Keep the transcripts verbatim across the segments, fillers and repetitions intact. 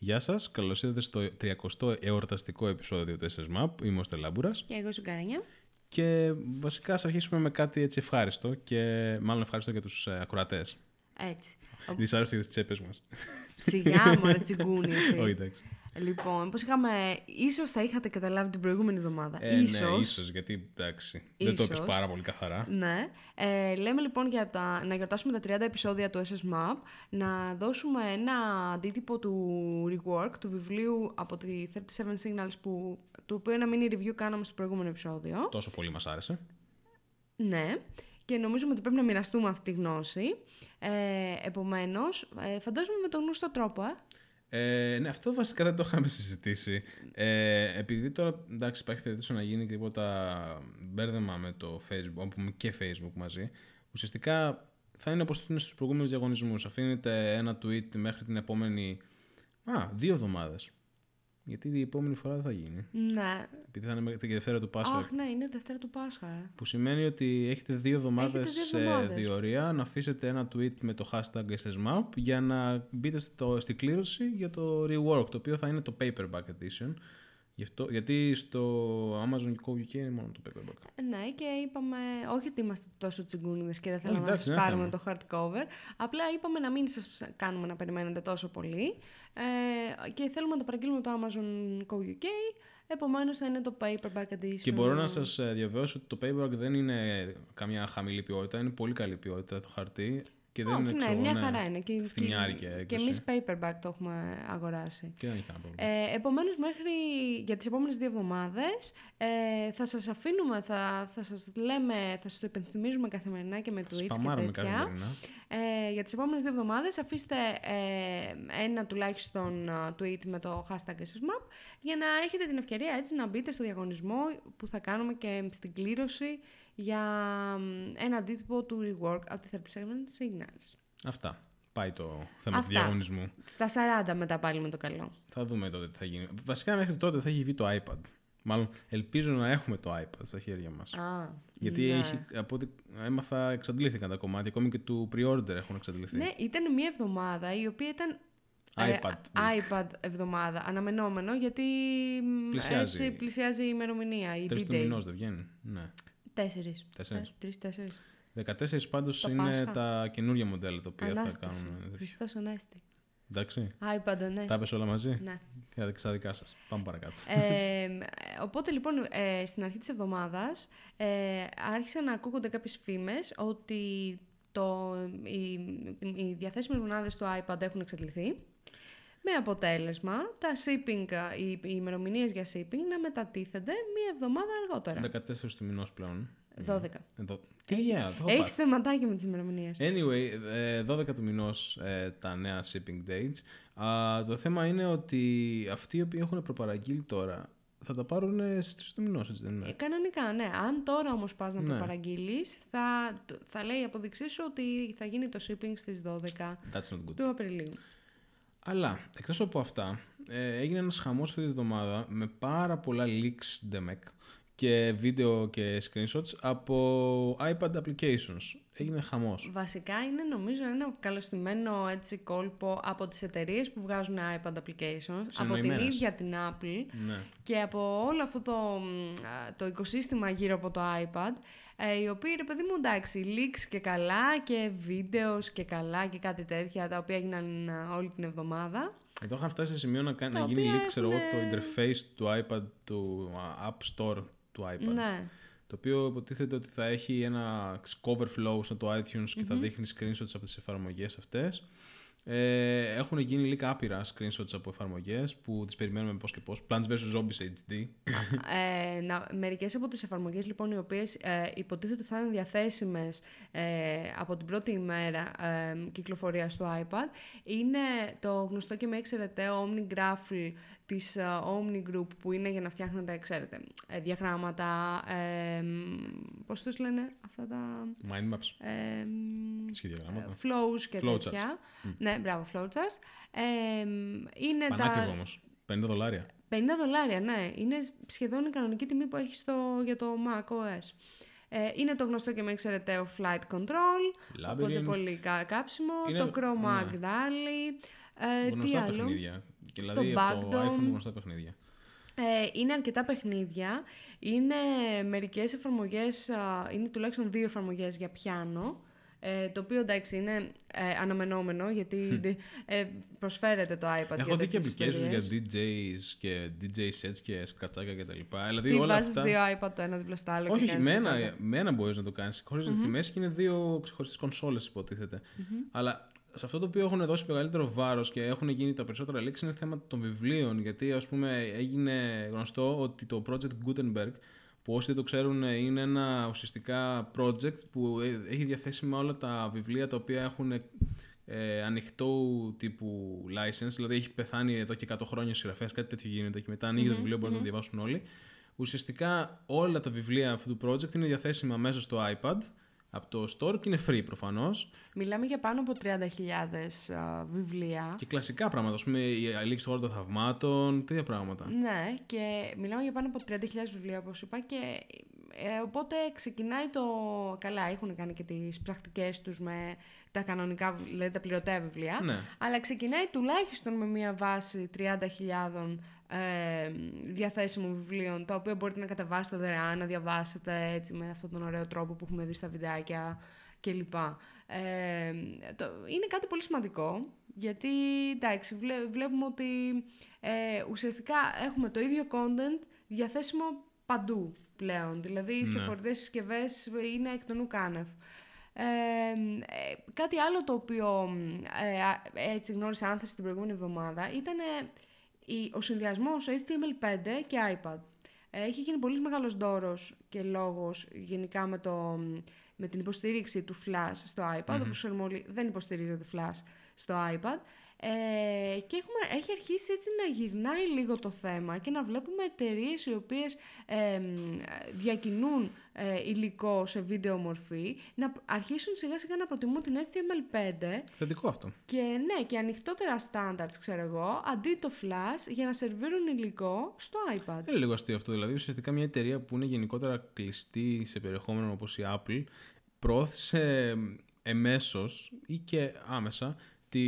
Γεια σας, καλώς ήρθατε στο τριακοστό εορταστικό επεισόδιο του ες ες Map. Είμαι ο Στελάμπουρας. Και εγώ Ζουγκαρένια. Και βασικά ας αρχίσουμε με κάτι έτσι ευχάριστο και μάλλον ευχάριστο για τους ε, ακροατές. Έτσι. Δυσάρεστο για τις τσέπες μας. Σιγά μωρέ τσιγκούνι εσύ. Όχι, εντάξει. Λοιπόν, πώς είχαμε, ίσως θα είχατε καταλάβει την προηγούμενη εβδομάδα. Ε, ίσως. Ναι, ίσως, γιατί εντάξει, δεν το είπες πάρα πολύ καθαρά. Ναι. Ε, λέμε λοιπόν για τα, να γιορτάσουμε τα τριάντα επεισόδια του ες ες Map, να δώσουμε ένα αντίτυπο του rework, του βιβλίου από τη τριάντα επτά Signals, που, το οποίο ένα mini review κάναμε στο προηγούμενο επεισόδιο. Τόσο πολύ μας άρεσε. Ναι. Και νομίζουμε ότι πρέπει να μοιραστούμε αυτή τη γνώση. Ε, επομένως, ε, φαντάζομαι με τον γνωστό τρόπο, ε. Ε, ναι, αυτό βασικά δεν το είχαμε συζητήσει. Ε, επειδή τώρα εντάξει, υπάρχει περίπτωση να γίνει τίποτα μπέρδεμα με το Facebook και Facebook μαζί, ουσιαστικά θα είναι όπως είναι στους προηγούμενους διαγωνισμούς. Αφήνετε ένα tweet μέχρι την επόμενη. Α, δύο εβδομάδες. Γιατί η επόμενη φορά δεν θα γίνει. Ναι. Επειδή θα είναι μέχρι τη Δευτέρα του Πάσχα. Αχ, ναι, είναι Δευτέρα του Πάσχα. Ε. Που σημαίνει ότι έχετε δύο εβδομάδες εβδομάδες. διορία να αφήσετε ένα tweet με το hashtag ες ες Map για να μπείτε στο, στη κλήρωση για το rework, το οποίο θα είναι το paperback edition. Γι' αυτό, γιατί στο Amazon και Go γιου κέι είναι μόνο το paperback. Ναι, και είπαμε, όχι ότι είμαστε τόσο τσιγκούνιδες και δεν θέλαμε να εντάξει, σας ναι, πάρουμε θέμα. το hardcover. Απλά είπαμε να μην σας κάνουμε να περιμένετε τόσο πολύ. Ε, και θέλουμε να το παραγγείλουμε το Amazon Go γιου κέι. Επομένως θα είναι το paperback edition. Και μπορώ να σας διαβεβαιώσω ότι το paperback δεν είναι καμιά χαμηλή ποιότητα, είναι πολύ καλή ποιότητα το χαρτί. Και δεν Όχι, είναι, ναι, ξέρω, μια ναι, χαρά είναι. Και, φθηνιάρικη έκδοση. και εμείς paperback το έχουμε αγοράσει. Και δεν έχει κανένα πρόβλημα. Ε, επομένως, μέχρι για τις επόμενες δύο εβδομάδες ε, θα σας αφήνουμε, θα, θα σας λέμε, θα σας το υπενθυμίζουμε καθημερινά και με tweets Σπαμάρουμε και τέτοια. καθημερινά. Ε, για τις επόμενες δύο εβδομάδες αφήστε ε, ένα τουλάχιστον tweet με το hashtag ες ες Map για να έχετε την ευκαιρία έτσι να μπείτε στο διαγωνισμό που θα κάνουμε και στην κλήρωση για ένα αντίτυπο του rework από τη τριάντα επτά Signals. Αυτά. Πάει το θέμα Αυτά. του διαγωνισμού. Στα σαράντα μετά πάλι με το καλό. Θα δούμε τότε τι θα γίνει. Βασικά μέχρι τότε θα έχει βγει το iPad. Μάλλον ελπίζω να έχουμε το iPad στα χέρια μας. Α, Γιατί ναι. έχει, από ό,τι έμαθα εξαντλήθηκαν τα κομμάτια. Ακόμη και του pre-order έχουν εξαντληθεί. Ναι, ήταν μια εβδομάδα η οποία ήταν iPad. Ε, iPad εβδομάδα. Αναμενόμενο γιατί Πλησιάζει. έτσι πλησιάζει η ημερομηνία. Η Τρεις B-Day. του μηνός δεν βγαίνει. Ναι. Τέσσερις. Τέσσερις. Ε, τρεις, τέσσερις. δεκατέσσερις πάντως Το είναι Πάσχα. τα καινούργια μοντέλα τα οποία Ανάσταση. θα κάνουν. Χριστός Ανέστη. Εντάξει. iPad Ανέστη. Τα είπες όλα μαζί. Ναι. Και στα δικά σας. Πάμε παρακάτω. ε, οπότε λοιπόν ε, στην αρχή της εβδομάδας ε, άρχισαν να ακούγονται κάποιες φήμες ότι το, οι, οι διαθέσιμες μονάδες του iPad έχουν εξαντληθεί, με αποτέλεσμα τα shipping, οι, οι ημερομηνίες για shipping να μετατίθενται μία εβδομάδα αργότερα. δεκατέσσερις του μηνός πλέον. δώδεκα. Εδώ. Τι yeah, το έχω Έχεις πάθει. θεματάκι με τις ημερομηνίες. Anyway, ε, δώδεκα του μηνός ε, τα νέα shipping dates. Α, το θέμα είναι ότι αυτοί οι οποίοι έχουν προπαραγγείλει τώρα θα τα πάρουν στις τρεις του μηνός, έτσι δεν είναι? Ε, κανονικά, ναι. Αν τώρα όμως πας να Ναι. προπαραγγείλεις, θα, θα λέει η απόδειξή σου ότι θα γίνει το shipping στις δώδεκα That's not good. του Απριλίου. Αλλά, εκτός από αυτά, ε, έγινε ένας χαμός αυτή τη εβδομάδα με πάρα πολλά leaks ντεμεκ και βίντεο και screenshots από iPad applications. Έγινε χαμός. Βασικά είναι νομίζω ένα καλωστημένο έτσι κόλπο από τις εταιρείες που βγάζουν iPad applications, από την Συνοημένες. ίδια την Apple Ναι. και από όλο αυτό το, το οικοσύστημα γύρω από το iPad, ε, οι οποίοι, ρε παιδί μου, εντάξει, leaks και καλά και βίντεο και καλά και κάτι τέτοια, τα οποία έγιναν όλη την εβδομάδα. Εδώ είχαν φτάσει σε σημείο να, κα- Τα να γίνει οποία leak, ξέρω εγώ, έχουνε- το interface του iPad, του α, App Store του iPad. Ναι. Το οποίο υποτίθεται ότι θα έχει ένα cover flow στο το iTunes και θα δείχνει screenshots από τις εφαρμογές αυτές. Ε, έχουν γίνει λίγα άπειρα screenshots από εφαρμογές που τις περιμένουμε πώς και πώς. Plants βέρσους. Zombies έιτς ντι. Ε, να, μερικές από τις εφαρμογές λοιπόν οι οποίες ε, υποτίθεται ότι θα είναι διαθέσιμες ε, από την πρώτη ημέρα ε, κυκλοφορίας του iPad είναι το γνωστό και με εξαιρεταίο OmniGraffle της uh, Omni Group, που είναι για να φτιάχνετε, ξέρετε, ε, διαγράμματα, ε, πώς τους λένε αυτά τα... Mind maps. Ε, Σχεδιαγράμματα. flows και Flowcharts. τέτοια. Mm. Ναι, μπράβο, flowcharts. Ε, είναι Πανάκριβο τα... όμως. πενήντα δολάρια. πενήντα δολάρια, ναι. Είναι σχεδόν η κανονική τιμή που έχει στο, για το macOS. Ε, είναι το γνωστό και με εξαιρεταίο Flight Control, οπότε πολύ κα, κάψιμο. Είναι, το Chrome ναι. Rally. Ε, τι Γνωστά άλλο. παιχνίδια. Και δηλαδή το από το Backdom, iPhone γνωστά παιχνίδια. Ε, είναι αρκετά παιχνίδια. Είναι μερικές εφαρμογές, α, είναι τουλάχιστον δύο εφαρμογές για πιάνο. Ε, το οποίο εντάξει είναι ε, αναμενόμενο γιατί ε, προσφέρεται το iPad. Έχω για δει και τέτοιες applications για ιστορίες. ντι τζέις και ντι τζέι sets και σκατσάκια κτλ. Δηλαδή Τι όλα βάζεις αυτά. δύο iPad το ένα δίπλα στο άλλο. Όχι, και κάνεις με ένα, σκατσάκια. με ένα μπορείς να το κάνεις. Χωρίς mm-hmm. τη μέση και είναι δύο ξεχωριστές κονσόλες, υποτίθεται. Mm-hmm. Αλλά σε αυτό το οποίο έχουν δώσει μεγαλύτερο βάρος και έχουν γίνει τα περισσότερα leaks είναι θέμα των βιβλίων. Γιατί, ας πούμε, έγινε γνωστό ότι το project Gutenberg, που όσοι δεν το ξέρουν είναι ένα ουσιαστικά project που έχει διαθέσιμα όλα τα βιβλία τα οποία έχουν ε, ανοιχτό τύπου license, δηλαδή έχει πεθάνει εδώ και εκατό χρόνια ο συγγραφέας, κάτι τέτοιο γίνεται και μετά ανοίγει mm-hmm, το βιβλίο, μπορούν mm-hmm. να το διαβάσουν όλοι. Ουσιαστικά όλα τα βιβλία αυτού του project είναι διαθέσιμα μέσα στο iPad από το store και είναι free προφανώς. Μιλάμε για πάνω από τριάντα χιλιάδες uh, βιβλία. Και κλασικά πράγματα, ας πούμε η Αλήξη του Χώρου των Θαυμάτων, τέτοια πράγματα. Ναι, και μιλάμε για πάνω από τριάντα χιλιάδες βιβλία, όπως είπα, και ε, οπότε ξεκινάει το... Καλά, έχουν κάνει και τις πρακτικές τους με τα κανονικά, δηλαδή τα πληρωτέα βιβλία, ναι. αλλά ξεκινάει τουλάχιστον με μια βάση τριάντα χιλιάδων ε, διαθέσιμων βιβλίων, τα οποία μπορείτε να κατεβάσετε δωρεάν, να διαβάσετε έτσι με αυτόν τον ωραίο τρόπο που έχουμε δει στα βιντεάκια κλπ. Ε, το, είναι κάτι πολύ σημαντικό, γιατί εντάξει, βλέ, βλέπουμε ότι ε, ουσιαστικά έχουμε το ίδιο content διαθέσιμο παντού πλέον. Δηλαδή ναι. σε φορητές συσκευές είναι εκ των ουκάνευ. Ε, ε, κάτι άλλο το οποίο ε, έτσι γνώρισα άνθηση την προηγούμενη εβδομάδα ήταν ε, η, ο συνδυασμός έιτς τι εμ ελ πέντε και iPad. Ε, έχει γίνει πολύ μεγάλος δώρος και λόγος γενικά με, το, με την υποστήριξη του Flash στο iPad, mm-hmm. όπως ξέρουμε όλοι δεν υποστηρίζεται Flash στο iPad. Ε, και έχουμε, έχει αρχίσει έτσι να γυρνάει λίγο το θέμα και να βλέπουμε εταιρείες οι οποίες ε, διακινούν ε, υλικό σε βίντεο μορφή να αρχίσουν σιγά σιγά να προτιμούν την έιτς τι εμ ελ πέντε. Θετικό αυτό. Και ναι, και ανοιχτότερα standards, ξέρω εγώ, αντί το Flash για να σερβίρουν υλικό στο iPad. Είναι λίγο αστείο αυτό. Δηλαδή, ουσιαστικά μια εταιρεία που είναι γενικότερα κλειστή σε περιεχόμενο όπως η Apple προώθησε εμέσως ή και άμεσα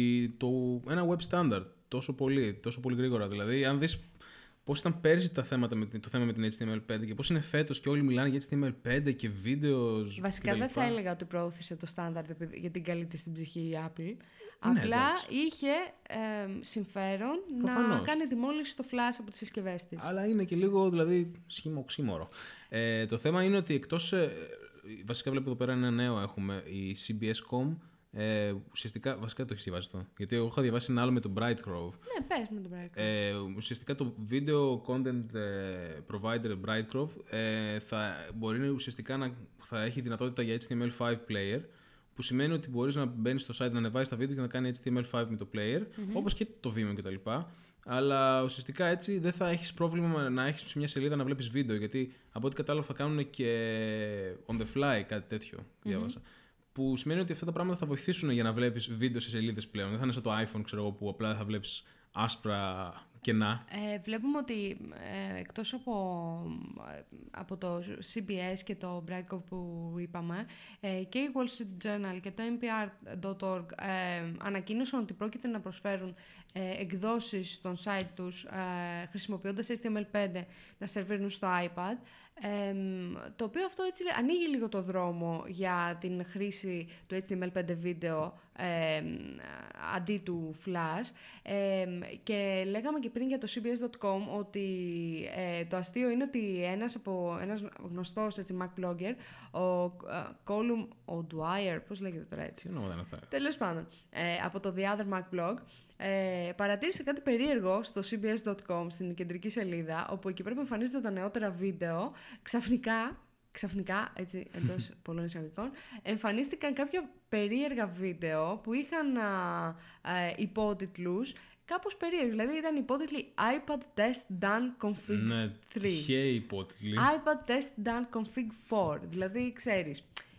Το, ένα web standard τόσο πολύ, τόσο πολύ γρήγορα. Δηλαδή, αν δεις πώς ήταν πέρσι τα θέματα με, το θέμα με την έιτς τι εμ ελ πέντε και πώς είναι φέτος και όλοι μιλάνε για έιτς τι εμ ελ πέντε και βίντεο. Βασικά δεν θα έλεγα ότι προώθησε το standard για την καλή της την ψυχή η Apple. Ναι, απλά εντάξει. είχε ε, συμφέρον Προφανώς. να κάνει τη μόλυνση στο Flash από τις συσκευές της. Αλλά είναι και λίγο δηλαδή σχήμα οξύμορο. Ε, το θέμα είναι ότι εκτός. Ε, βασικά βλέπω εδώ πέρα ένα νέο έχουμε, η σι μπι ες τελεία κομ. Ε, ουσιαστικά, βασικά το έχεις διαβάσει αυτό. Γιατί εγώ είχα διαβάσει ένα άλλο με τον Brightcove. Ναι, πες με τον Brightcove. Ε, ουσιαστικά το video content provider Brightcove ε, θα μπορεί ουσιαστικά να θα έχει δυνατότητα για έιτς τι εμ ελ φάιβ player, που σημαίνει ότι μπορείς να μπαίνεις στο site, να ανεβάζεις τα βίντεο και να κάνει έιτς τι εμ ελ φάιβ με το player, mm-hmm. όπως και το Vimeo κτλ. Αλλά ουσιαστικά έτσι δεν θα έχεις πρόβλημα να έχεις σε μια σελίδα να βλέπεις βίντεο, γιατί από ό,τι κατάλαβα θα κάνουν και on the fly κάτι τέτοιο, διάβασα. Mm-hmm. Που σημαίνει ότι αυτά τα πράγματα θα βοηθήσουν για να βλέπεις βίντεο σε σελίδες πλέον. Δεν θα είναι σαν το iPhone, ξέρω εγώ, που απλά θα βλέπεις άσπρα κενά. Ε, βλέπουμε ότι ε, εκτός από, από το σι μπι ες και το Brightcove που είπαμε, ε, και η Wall Street Journal και το εν πι αρ τελεία org ε, ανακοίνωσαν ότι πρόκειται να προσφέρουν ε, εκδόσεις στον site τους ε, χρησιμοποιώντας έιτς τι εμ ελ πέντε να σερβίρουν στο iPad. Ε, το οποίο αυτό έτσι ανοίγει λίγο το δρόμο για την χρήση του έιτς τι εμ ελ πέντε βίντεο ε, αντί του Flash. Ε, και λέγαμε και πριν για το σι μπι ες τελεία κομ ότι ε, το αστείο είναι ότι ένας, από, ένας γνωστός έτσι, Mac blogger, ο Colum O'Dwyer, πώς λέγεται τώρα έτσι, τέλος πάντων, ε, από το The Other Mac blog, Ε, παρατήρησε κάτι περίεργο στο σι μπι ες τελεία κομ στην κεντρική σελίδα, όπου εκεί πρέπει να εμφανίζονται τα νεότερα βίντεο. Ξαφνικά, ξαφνικά έτσι εντός πολλών εισαγωγικών, εμφανίστηκαν κάποια περίεργα βίντεο που είχαν α, α, υπότιτλους κάπως περίεργους. Δηλαδή ήταν υπότιτλοι iPad Test Done Config ναι, τρία. τυχαίοι υπότιτλοι. iPad Test Done Config φορ. Δηλαδή, ξέρεις,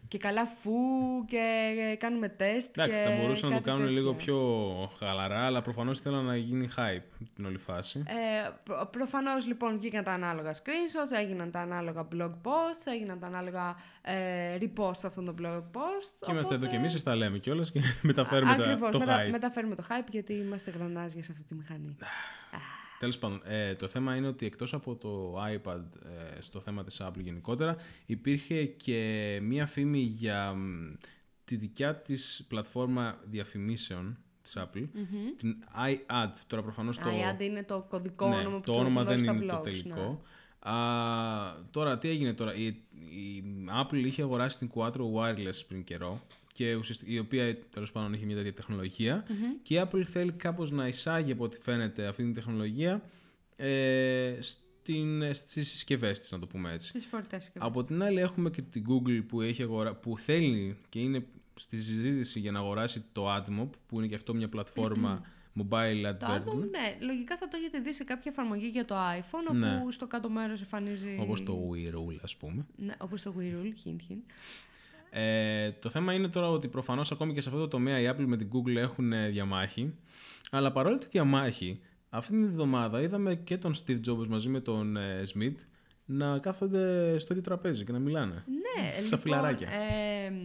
και καλά φου και κάνουμε τεστ. Εντάξει, και θα μπορούσαν να το κάνουν τέτοιο. λίγο πιο χαλαρά, αλλά προφανώς ήθελαν να γίνει hype την όλη φάση. Ε, προ, προφανώς λοιπόν βγήκαν τα ανάλογα screenshots, έγιναν τα ανάλογα blog posts, έγιναν τα ανάλογα ε, repost αυτών των blog posts. Και είμαστε οπότε... εδώ και εμείς, σας τα λέμε κιόλας και μεταφέρουμε τα, Ακριβώς, το μετα, hype. μεταφέρουμε το hype γιατί είμαστε γρανάζια σε αυτή τη μηχανή. Τέλος πάντων, ε, το θέμα είναι ότι εκτός από το iPad ε, στο θέμα της Apple γενικότερα, υπήρχε και μία φήμη για μ, τη δικιά της πλατφόρμα διαφημίσεων της Apple, mm-hmm. την iAd. Τώρα προφανώς το... iAd είναι το κωδικό ναι, όνομα που το το όνομα δεν στα είναι blogs, το τελικό. Ναι. Α, τώρα, τι έγινε τώρα. Η, η Apple είχε αγοράσει την Quattro Wireless πριν καιρό, και ουσιαστικά, η οποία τέλος πάντων είχε μια τέτοια τεχνολογία, mm-hmm. και η Apple θέλει κάπως να εισάγει από ό,τι φαίνεται αυτή την τεχνολογία ε, στην, στις συσκευές της, να το πούμε έτσι. Στις φορητές συσκευές. Από την άλλη έχουμε και την Google που, έχει αγορα... που θέλει και είναι στη συζήτηση για να αγοράσει το AdMob, που είναι και αυτό μια πλατφόρμα mm-hmm. mobile advertising. Το AdMob, ναι, λογικά θα το έχετε δει σε κάποια εφαρμογή για το iPhone, όπου ναι. στο κάτω μέρος εμφανίζει... Όπως το WeRule, ας πούμε. Ναι, όπως το WeRule, hint, hint. Ε, το θέμα είναι τώρα ότι προφανώς ακόμη και σε αυτό το τομέα η Apple με την Google έχουν διαμάχη, αλλά παρόλη τη διαμάχη, αυτή την εβδομάδα είδαμε και τον Steve Jobs μαζί με τον ε, Smith να κάθονται στο ίδιο τραπέζι και να μιλάνε. Ναι, σαν λοιπόν, φιλαράκια. Ε, ε,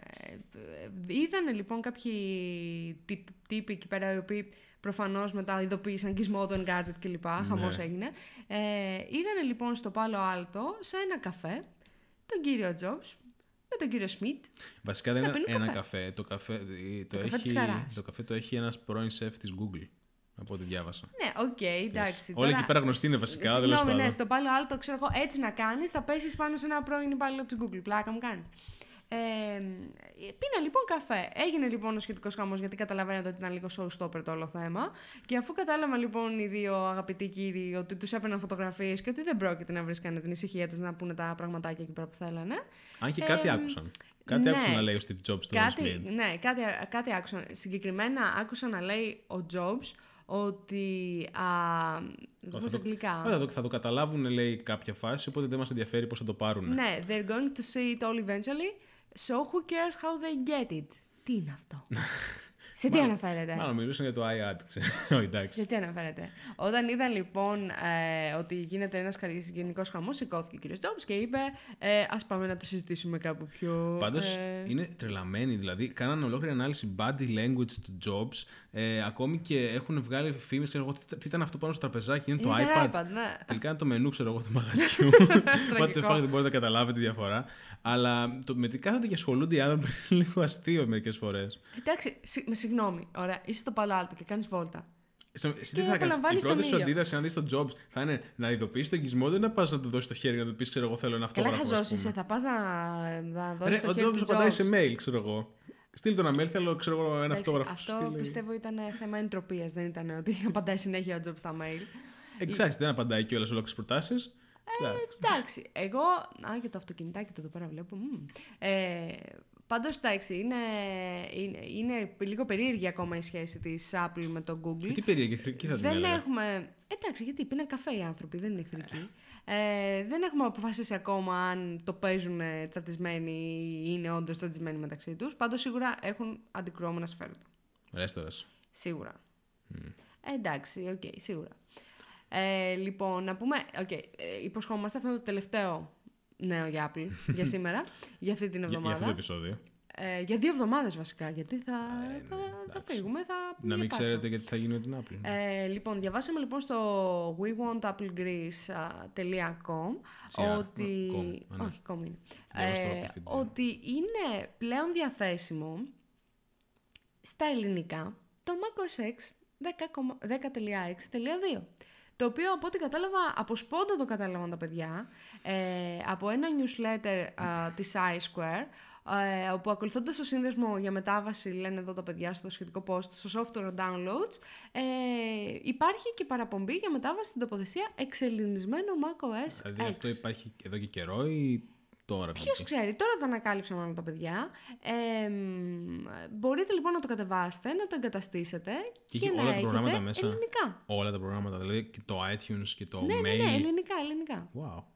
είδανε λοιπόν κάποιοι τύπ, τύποι εκεί πέρα οι οποίοι προφανώς μετά ειδοποίησαν gizmodo, gadget κλπ. Ναι. Χαμός έγινε. Ε, είδανε λοιπόν στο Palo Alto σε ένα καφέ τον κύριο Jobs με τον κύριο Σμιτ. Βασικά δεν είναι ένα καφέ. καφέ. Το καφέ το, το, έχει, καφέ το καφέ το έχει ένας πρώην σεφ της Google, από ό,τι διάβασα. Ναι, οκ, okay, εντάξει. Όλοι εκεί πέρα γνωστοί είναι βασικά. Συγγνώμη, ναι, στο Palo Alto ξέρω εγώ έτσι να κάνεις, θα πέσεις πάνω σε ένα πρώην υπάλληλο της Google. Πλάκα μου κάνει. Ε, πήνα λοιπόν καφέ. Έγινε λοιπόν ο σχετικός χαμός, γιατί καταλαβαίνετε ότι ήταν λίγο showstopper το όλο θέμα. Και αφού κατάλαβαν λοιπόν οι δύο αγαπητοί κύριοι ότι τους έπαιρναν φωτογραφίες και ότι δεν πρόκειται να βρίσκανε την ησυχία τους να πούνε τα πραγματάκια εκεί πέρα που θέλανε. Αν και κάτι ε, άκουσαν. Κάτι ναι, άκουσαν να λέει ο Steve Jobs στο κάτι, Smith. Ναι, κάτι, κάτι άκουσαν. Συγκεκριμένα άκουσαν να λέει ο Jobs ότι. Α, θα, το, αγγλικά. Θα, το, θα το καταλάβουν, λέει, κάποια φάση, οπότε δεν μας ενδιαφέρει πώς θα το πάρουν. Ναι, they're going to see it all eventually, so who cares how they get it. Τι είναι αυτό. Σε τι αναφέρεται. Μάλλον μιλούσαν για το iAd. Σε τι αναφέρεται. Όταν είδαν λοιπόν ε, ότι γίνεται ένας γενικός χαμός, σηκώθηκε ο κύριος Jobs και είπε ε, ας πάμε να το συζητήσουμε κάπου πιο... Πάντως ε... είναι τρελαμένοι, δηλαδή κάνανε ολόκληρη ανάλυση body language του Jobs, ε, ακόμη και έχουν βγάλει φήμες, ξέρω εγώ, τι, τι ήταν αυτό πάνω στο τραπεζάκι, είναι, είναι το iPad. iPad ναι. Τελικά είναι το μενού, ξέρω εγώ, του μαγαζιού. What the fuck, δεν μπορείτε να καταλάβετε τη διαφορά. Αλλά το, με τι κάθονται και ασχολούνται οι άνθρωποι είναι λίγο αστείο μερικές φορές. Εντάξει, με συγγνώμη, ωραία, είσαι στο Palo Alto και κάνεις βόλτα. Εσύ τι θα κάνεις, η πρώτη σου αντίδραση αν δεις τον Jobs θα είναι να ειδοποιήσεις τον gizmodo ή να πας να του δώσεις το χέρι να του πεις, ξέρω εγώ, θέλω ένα αυτόγραφο. Καλά χαζός είσαι, θα πας να, να δώσεις Ρε, το χέρι ο του Jobs απαντάει σε mail, ξέρω εγώ. Στείλ το ένα mail, θέλω ξέρω εγώ, ένα Εντάξει, αυτόγραφο. Αυτό στείλει. Πιστεύω ήταν θέμα εντροπίας, δεν ήταν ότι απαντάει συνέχεια ο Jobs στα mail. Εντάξει, δεν απαντάει και όλες ολόκληρες προτάσεις. Ε, εντάξει, εγώ. Α, και το αυτοκινητάκι το εδώ πέρα βλέπω. Ε, Πάντως, εντάξει, είναι, είναι, είναι λίγο περίεργη ακόμα η σχέση της Apple με το Google. Και τι περίεργη, εχθρική θα την δεν έλεγα. έχουμε. Εντάξει, γιατί πίναν καφέ οι άνθρωποι, δεν είναι εχθρικοί. Ε, δεν έχουμε αποφασίσει ακόμα αν το παίζουν τσατισμένοι ή είναι όντως τσατισμένοι μεταξύ τους. Πάντως, σίγουρα έχουν αντικρουόμενα συμφέροντα. Ρέστορας. Σίγουρα. Mm. Ε, εντάξει, οκ, okay, σίγουρα. Ε, λοιπόν, να πούμε. Okay, ε, υποσχόμαστε αυτό το τελευταίο νέο για Apple για σήμερα, για αυτή την εβδομάδα. Για, για αυτό το επεισόδιο. Ε, για δύο εβδομάδες βασικά, γιατί θα, ε, θα, ναι, θα φύγουμε, θα να μην ξέρετε γιατί θα γίνει με την Apple. Ε, λοιπόν, διαβάσαμε λοιπόν στο we want apple greece dot com ότι... Com, ναι. Όχι, com είναι. Ε, ότι είναι πλέον διαθέσιμο στα ελληνικά το macOS X δέκα τελεία έξι τελεία δύο. Το οποίο από ό,τι κατάλαβα, από σπόντα το κατάλαβαν τα παιδιά, ε, από ένα newsletter α, της iSquare, ε, όπου ακολουθώντας το σύνδεσμο για μετάβαση, λένε εδώ τα παιδιά στο σχετικό post, στο software downloads, ε, υπάρχει και παραπομπή για μετάβαση στην τοποθεσία εξελληνισμένο macOS X. Δηλαδή αυτό υπάρχει εδώ και καιρό ή τώρα? Ποιος ξέρει, τώρα τα ανακάλυψαν όλα τα παιδιά. Ε, μπορείτε λοιπόν να το κατεβάσετε, να το εγκαταστήσετε και, και να όλα έχετε τα προγράμματα μέσα. Ελληνικά. Όλα τα προγράμματα, δηλαδή και το iTunes και το ναι, Mail. Ναι, ναι, ελληνικά, ελληνικά. Wow.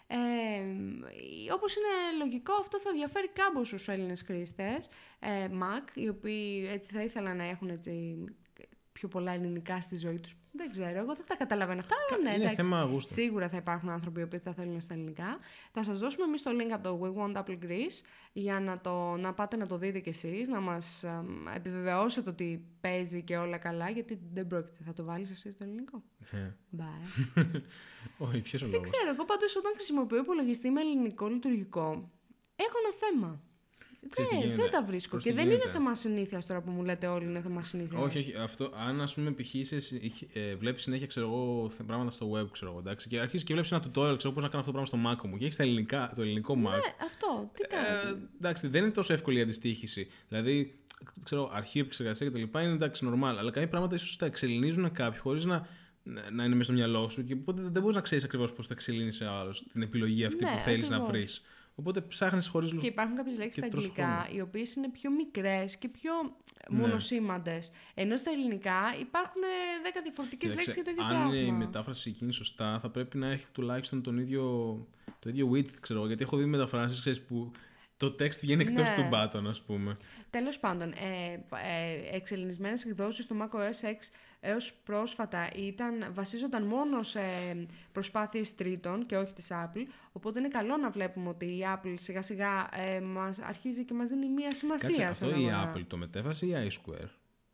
Ε, όπως είναι λογικό, αυτό θα ενδιαφέρει κάμπος στους Έλληνες χρήστες ε, Mac, οι οποίοι έτσι θα ήθελαν να έχουν έτσι πιο πολλά ελληνικά στη ζωή τους. Δεν ξέρω, εγώ δεν τα καταλαβαίνω αυτά, αλλά ναι, είναι εντάξει, θέμα γούστου. Σίγουρα θα υπάρχουν άνθρωποι που θα θέλουν στα ελληνικά. Θα σας δώσουμε εμείς το link από το We Want Apple Greece για να, το, να πάτε να το δείτε κι εσείς, να μας α, επιβεβαιώσετε ότι παίζει και όλα καλά, γιατί δεν πρόκειται. Θα το βάλεις εσύ στο ελληνικό. Bye. Όχι, ποιος ο λόγος. Δεν ξέρω, εγώ πάντως όταν χρησιμοποιώ υπολογιστή με ελληνικό λειτουργικό, έχω ένα θέμα. Δεν, δεν τα βρίσκω. Προς και δεν γίνεται. είναι θέμα συνήθειας τώρα που μου λέτε όλοι είναι θέμα συνήθειας. Όχι, όχι. Αυτό, αν ας πούμε π.χ. ε, βλέπεις συνέχεια ξέρω εγώ, πράγματα στο web, ξέρω εγώ, εντάξει, και αρχίζεις και βλέπεις ένα tutorial, ξέρω πώς να κάνω αυτό το πράγμα στο Mac μου και έχεις τα ελληνικά, το ελληνικό Mac. Ναι, αυτό. Τι κάνει. Ε, εντάξει, δεν είναι τόσο εύκολη η αντιστοίχηση. Δηλαδή, ξέρω, αρχείο επεξεργασία κτλ. Είναι εντάξει, normal, αλλά κάποια πράγματα ίσως τα εξελινίζουν κάποιοι χωρίς να, να είναι μέσα στο μυαλό σου και οπότε δεν μπορείς να ξέρεις ακριβώς πώς το εξελίνει σε άλλο την επιλογή αυτή Ναι, που θέλεις ακριβώς. να βρεις. Οπότε ψάχνεις χωρίς λόγο. Και υπάρχουν κάποιες λέξεις στα αγγλικά, χρόνο. οι οποίες είναι πιο μικρές και πιο ναι. μονοσήμαντες. Ενώ στα ελληνικά υπάρχουν δέκα διαφορετικές λέξεις για το ίδιο αν πράγμα. Αν η μετάφραση εκείνη σωστά, θα πρέπει να έχει τουλάχιστον τον ίδιο, το ίδιο width, ξέρω, γιατί έχω δει μεταφράσεις, ξέρεις, που το text βγαίνει εκτός ναι. του button, ας πούμε. Τέλος πάντων, ε, ε, εξελινισμένες εκδόσεις του macOS X έως πρόσφατα ήταν, βασίζονταν μόνο σε προσπάθειες τρίτων και όχι της Apple, οπότε είναι καλό να βλέπουμε ότι η Apple σιγά σιγά ε, μας αρχίζει και μας δίνει μία σημασία. Κάτσε, αυτό η αγορά. Apple το μετέφρασε ή η iSquare?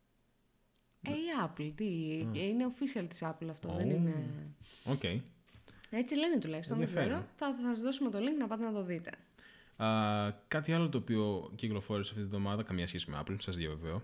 Ε, η Apple, τι, mm. είναι official της Apple αυτό, Oh. δεν είναι... Okay. Έτσι λένε τουλάχιστον, δεν ξέρω. Θα, θα σας δώσουμε το link να πάτε να το δείτε. Uh, κάτι άλλο το οποίο κυκλοφόρησε αυτή την εβδομάδα, καμία σχέση με Apple, σας διαβεβαιώ,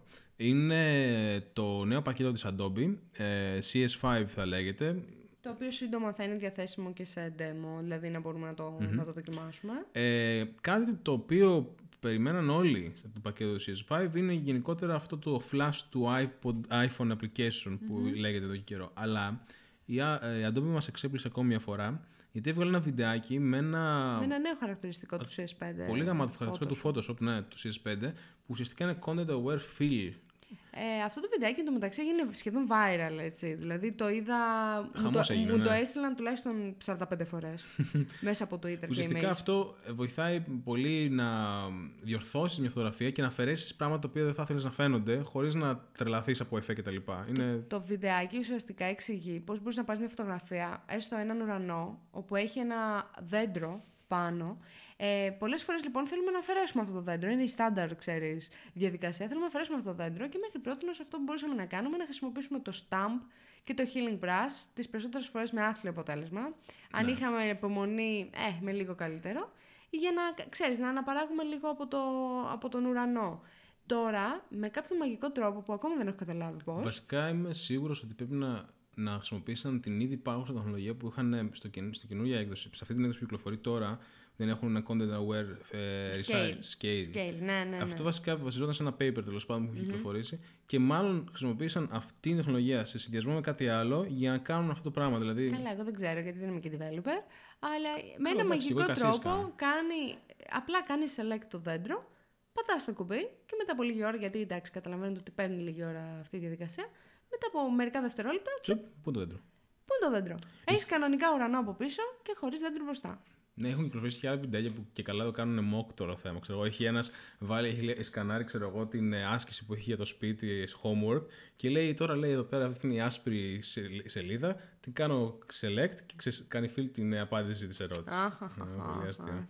είναι το νέο πακέτο της Adobe, ε, σι ες φάιβ θα λέγεται. Το οποίο σύντομα θα είναι διαθέσιμο και σε demo, δηλαδή να μπορούμε να το, mm-hmm. να το δοκιμάσουμε. Ε, κάτι το οποίο περιμέναν όλοι το πακέτο του σι ες φάιβ είναι γενικότερα αυτό το flash του iPod, iPhone application που mm-hmm. λέγεται εδώ και καιρό. Αλλά η, η Adobe μας εξέπλησε ακόμη μια φορά, γιατί έβγαλε ένα βιντεάκι με ένα... με ένα νέο χαρακτηριστικό του σι ες φάιβ. Πολύ γαμάτο χαρακτηριστικό του Photoshop, ναι, του σι ες φάιβ, που ουσιαστικά είναι content aware fill. Ε, αυτό το βιντεάκι εντωμεταξύ έγινε σχεδόν viral, έτσι. Δηλαδή το είδα. Μου το, έγινε, μου ναι. το έστειλαν τουλάχιστον σαράντα πέντε φορές μέσα από Twitter και Ουσιαστικά emails. αυτό βοηθάει πολύ να διορθώσεις μια φωτογραφία και να αφαιρέσεις πράγματα τα οποία δεν θα ήθελες να φαίνονται, χωρίς να τρελαθείς από εφέ κτλ. Είναι... Το, το βιντεάκι ουσιαστικά εξηγεί πώς μπορείς να πάρεις μια φωτογραφία, έστω έναν ουρανό, όπου έχει ένα δέντρο πάνω. Ε, πολλές φορές λοιπόν θέλουμε να αφαιρέσουμε αυτό το δέντρο. Είναι η στάνταρ, ξέρεις, διαδικασία. Θέλουμε να αφαιρέσουμε αυτό το δέντρο και μέχρι πρώτη αυτό που μπορούσαμε να κάνουμε είναι να χρησιμοποιήσουμε το stamp και το healing brush, τις περισσότερες φορές με άθλιο αποτέλεσμα. Ναι. Αν είχαμε υπομονή, ε, με λίγο καλύτερο, για να, ξέρεις, να αναπαράγουμε λίγο από, το, από τον ουρανό. Τώρα, με κάποιο μαγικό τρόπο που ακόμα δεν έχω καταλάβει πώς. Βασικά είμαι σίγουρος ότι πρέπει να, να χρησιμοποιήσαν την ήδη υπάρχουσα τεχνολογία που είχαν στο, στην καινούργια έκδοση. Σε αυτή την έκδοση που κυκλοφορεί τώρα, δεν έχουν ένα content aware ε, scale. scale. scale. Ναι, ναι, ναι. Αυτό βασικά βασιζόταν σε ένα paper τέλος πάντων που έχει mm-hmm. κυκλοφορήσει και μάλλον χρησιμοποίησαν αυτή την τεχνολογία σε συνδυασμό με κάτι άλλο για να κάνουν αυτό το πράγμα. Δηλαδή... Καλά, εγώ δεν ξέρω γιατί δεν είμαι και developer, αλλά με ένα μαγικό τρόπο κάνει, απλά κάνει select το δέντρο, πατάς το κουμπί και μετά από λίγη ώρα, γιατί εντάξει, καταλαβαίνετε ότι παίρνει λίγη ώρα αυτή η διαδικασία, μετά από μερικά δευτερόλεπτα. Τσουπ, πού είναι το δέντρο. Πού είναι το δέντρο. Έχει κανονικά ουρανό από πίσω και χωρίς δέντρο μπροστά. Ναι, έχουν κυκλοφορήσει και άλλα βιντεάκια που και καλά το κάνουν mock τώρα θέμα. Ξέρω, έχει ένας βάλει, έχει σκανάρει ξέρω εγώ, την άσκηση που έχει για το σπίτι, homework, και λέει τώρα λέει εδώ πέρα αυτή είναι η άσπρη σελίδα, την κάνω select και ξε, κάνει fill την απάντηση της ερώτησης. Πολύ αστείο.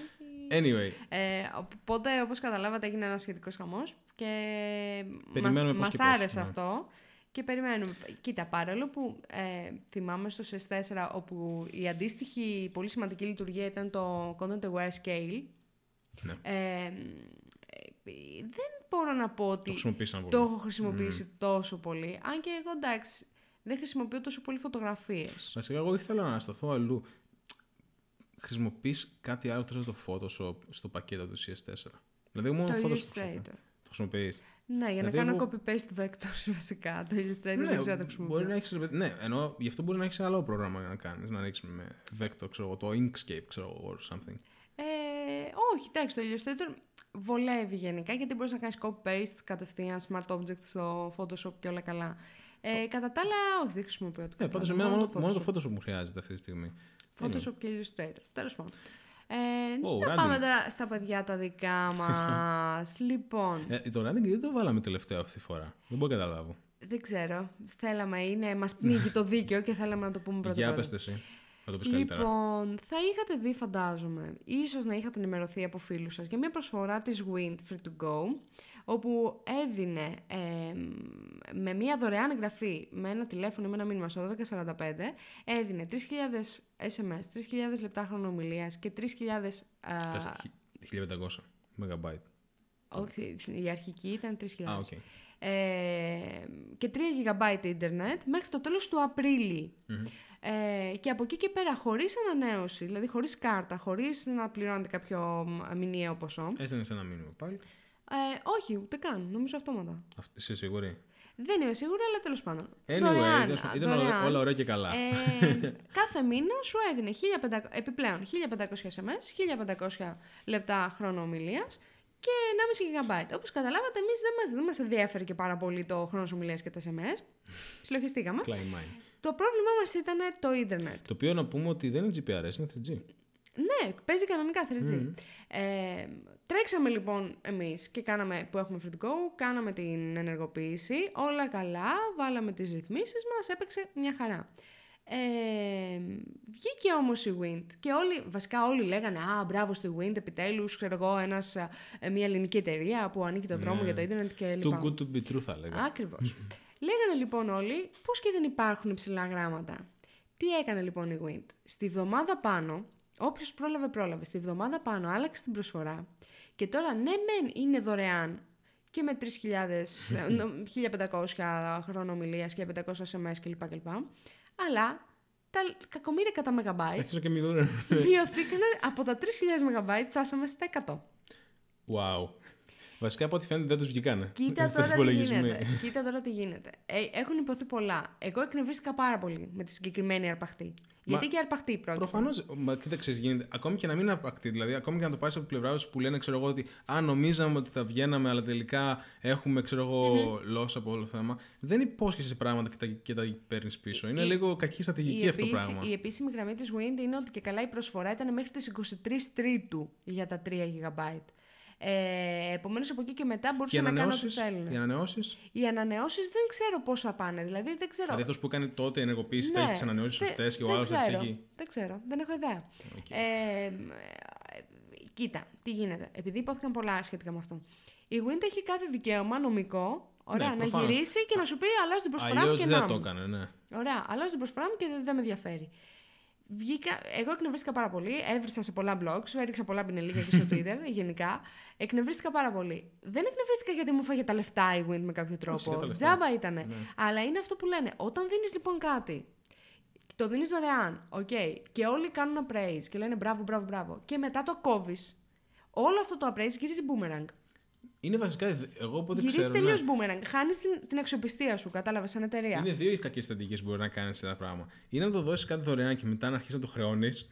Anyway. Ε, οπότε, όπως καταλάβατε, έγινε ένας σχετικός χαμός και μας, μας άρεσε ναι. αυτό. Και περιμένουμε. Κοίτα, παρόλο που ε, θυμάμαι στο σι ες φορ όπου η αντίστοιχη πολύ σημαντική λειτουργία ήταν το Content Aware Scale, ναι. ε, ε, δεν μπορώ να πω ότι το, το έχω χρησιμοποιήσει mm. τόσο πολύ. Αν και εγώ, εντάξει, δεν χρησιμοποιώ τόσο πολύ φωτογραφίες. Βασικά, εγώ ήθελα να ανασταθώ αλλού. Χρησιμοποιείς κάτι άλλο εκτός από το Photoshop στο πακέτο του σι ες φορ. Δηλαδή, μόνο το Photoshop. Illustrator. Το χρησιμοποιείς. Ναι, για δηλαδή, να κάνω εγώ... copy-paste vectors βασικά. Το Illustrator ναι, δεν ξέρω να το χρησιμοποιήσω. Μπορεί να έχεις, ναι, ενώ γι' αυτό μπορεί να έχεις ένα άλλο πρόγραμμα να κάνεις, να ανοίξεις με vector, ξέρω, το Inkscape, ξέρω, or something. Ε, όχι, εντάξει, το Illustrator βολεύει γενικά, γιατί μπορείς να κάνεις copy-paste κατευθείαν smart objects στο Photoshop και όλα καλά. Ε, κατά τα άλλα, όχι, δεν χρησιμοποιώ το Ναι, πάντως εμένα μόνο, μόνο το Photoshop μου χρειάζεται αυτή τη στιγμή. Photoshop και Illustrator. Τέλος πάντων. Ε, oh, να running. πάμε τώρα στα παιδιά τα δικά μας. Λοιπόν. Ε, το running δεν το βάλαμε τελευταίο αυτή τη φορά. Δεν μπορώ να καταλάβω. Δεν ξέρω. Θέλαμε, είναι, μας πνίγει το δίκαιο και θέλαμε να το πούμε πρώτα. Για πες εσύ. Θα το πεις λοιπόν, καλύτερα. θα είχατε δει, φαντάζομαι, ίσως να είχατε ενημερωθεί από φίλους σας για μια προσφορά της Wind Free to Go, όπου έδινε ε, με μια δωρεάν εγγραφή με ένα τηλέφωνο ή με ένα μήνυμα στο δώδεκα σαράντα πέντε, έδινε τρεις χιλιάδες ες εμ ες, τρεις χιλιάδες λεπτά χρονομιλίας και τρεις χιλιάδες... χίλια πεντακόσια μεγαμπάιτ. Όχι, η αρχική ήταν τρεις χιλιάδες. Ah, okay. ε, και τρία τζι μπι ίντερνετ μέχρι το τέλος του Απρίλη. Mm-hmm. Ε, και από εκεί και πέρα, χωρίς ανανέωση, δηλαδή χωρίς κάρτα, χωρίς να πληρώνετε κάποιο μηνιαίο ποσό. Έστειλε ένα μήνυμα πάλι. Ε, όχι, ούτε καν. Νομίζω αυτόματα. Αυτή, είσαι σίγουρη? Δεν είμαι σίγουρη, αλλά τέλος πάντων. Anyway, δωρεάν, ήταν δωρεάν. όλα ωραία και καλά. Ε, κάθε μήνα σου έδινε χίλια πεντακόσια, επιπλέον χίλια πεντακόσια ες εμ ες, χίλια πεντακόσια λεπτά χρόνο ομιλίας και ενάμιση τζι μπι. Όπως καταλάβατε, εμείς δεν μας, δεν μας ενδιαφέρει και πάρα πολύ το χρόνος ομιλίας και τα ες εμ ες. Συλλογιστήκαμε. Το πρόβλημά μας ήταν το ίντερνετ. Το οποίο να πούμε ότι δεν είναι τζι πι αρ ες, είναι θρι τζι. Ναι, παίζει κανονικά θρι τζι. Mm. Ε, τρέξαμε λοιπόν εμείς και κάναμε, που έχουμε Free to Go, κάναμε την ενεργοποίηση, όλα καλά, βάλαμε τις ρυθμίσεις μας, έπαιξε μια χαρά. Ε, βγήκε όμως η Wind και όλοι, βασικά όλοι λέγανε «Α, μπράβο στη Wind, επιτέλους, ξέρω εγώ, ένας, μια ελληνική εταιρεία που ανοίγει τον δρόμο ναι. για το ίντερνετ και Too λοιπά». good to be true θα λέγαμε. Ακριβώς. Λέγανε λοιπόν όλοι πώς και δεν υπάρχουν υψηλά γράμματα. Τι έκανε λοιπόν η Wind? Στη βδομάδα πάνω, όποιος πρόλαβε πρόλαβε, στη βδομάδα πάνω άλλαξε την προσφορά και τώρα ναι μεν είναι δωρεάν και με τρεις χιλιάδες, χίλια πεντακόσια χρόνο ομιλίας και πεντακόσια ες εμ ες κλπ. κλπ. Αλλά τα κακομοίρια κατά μεγαμπάιτ μειωθήκανε από τα τρεις χιλιάδες μεγαμπάιτ, φτάσαμε στα εκατό. Wow. Βασικά από ό,τι φαίνεται δεν τους βγήκανε. Κοίτα τώρα τι γίνεται. Κοίτα τώρα τι γίνεται. Ε, έχουν υποθεί πολλά. Εγώ εκνευρίστηκα πάρα πολύ με τη συγκεκριμένη αρπαχτή. Μα, γιατί και αρπαχτή πρόκειται. Προφανώς, μα κοίταξε, γίνεται. Ακόμη και να μην είναι αρπαχτή, δηλαδή, ακόμη και να το πάρει από την πλευρά σου που λένε, ξέρω εγώ, ότι α, νομίζαμε ότι θα βγαίναμε, αλλά τελικά έχουμε, ξέρω εγώ, mm-hmm. loss από όλο το θέμα. Δεν υπόσχεσαι σε πράγματα και τα, και τα παίρνει πίσω. Είναι η, λίγο κακή στρατηγική αυτό το πράγμα. Η επίσημη γραμμή της Wind είναι ότι και καλά η προσφορά ήταν μέχρι τις είκοσι τρεις Τρίτου για τα τρία τζι μπι. Ε, επομένως από εκεί και μετά μπορούσαν να κάνουν ό,τι θέλουν. Οι ανανεώσεις. Οι ανανεώσεις δεν ξέρω πώς θα πάνε. Δηλαδή δεν ξέρω. Δηλαδή αυτός που έκανε τότε ενεργοποίηση, ναι, τις ανανεώσεις σωστές και ο άλλος δεν δεν τις έχει. Δεν ξέρω, δεν έχω ιδέα. Okay. Ε, κοίτα, τι γίνεται. Επειδή υπόθηκαν πολλά σχετικά με αυτό. Η Wind έχει κάθε δικαίωμα νομικό ωραία, ναι, να προφανώς. γυρίσει και να σου πει αλλάζω την προσφορά μου και να. Δεν το έκανε, ναι. Ωραία, αλλάζω την προσφορά μου και δεν, δεν με ενδιαφέρει. Βγήκα, εγώ εκνευρίστηκα πάρα πολύ. Έβρισα σε πολλά blogs, έριξα πολλά πινελίκια και στο Twitter γενικά. Εκνευρίστηκα πάρα πολύ. Δεν εκνευρίστηκα γιατί μου φάγε τα λεφτά η Wind με κάποιο τρόπο. Τζάμπα ήτανε. Ναι. Αλλά είναι αυτό που λένε. Όταν δίνεις λοιπόν κάτι, το δίνεις δωρεάν, okay, και όλοι κάνουν appraise και λένε μπράβο, μπράβο, μπράβο. Και μετά το κόβεις. Όλο αυτό το appraise γυρίζει boomerang. Είναι βασικά, εγώ από ό,τι ξέρω. Γυρίζει τελείως boomerang. Χάνεις την, την αξιοπιστία σου, κατάλαβες, σαν εταιρεία. Είναι δύο οι κακές στρατηγικές που μπορεί να κάνεις ένα πράγμα. Είναι να το δώσεις κάτι δωρεάν και μετά να αρχίσεις να το χρεώνεις.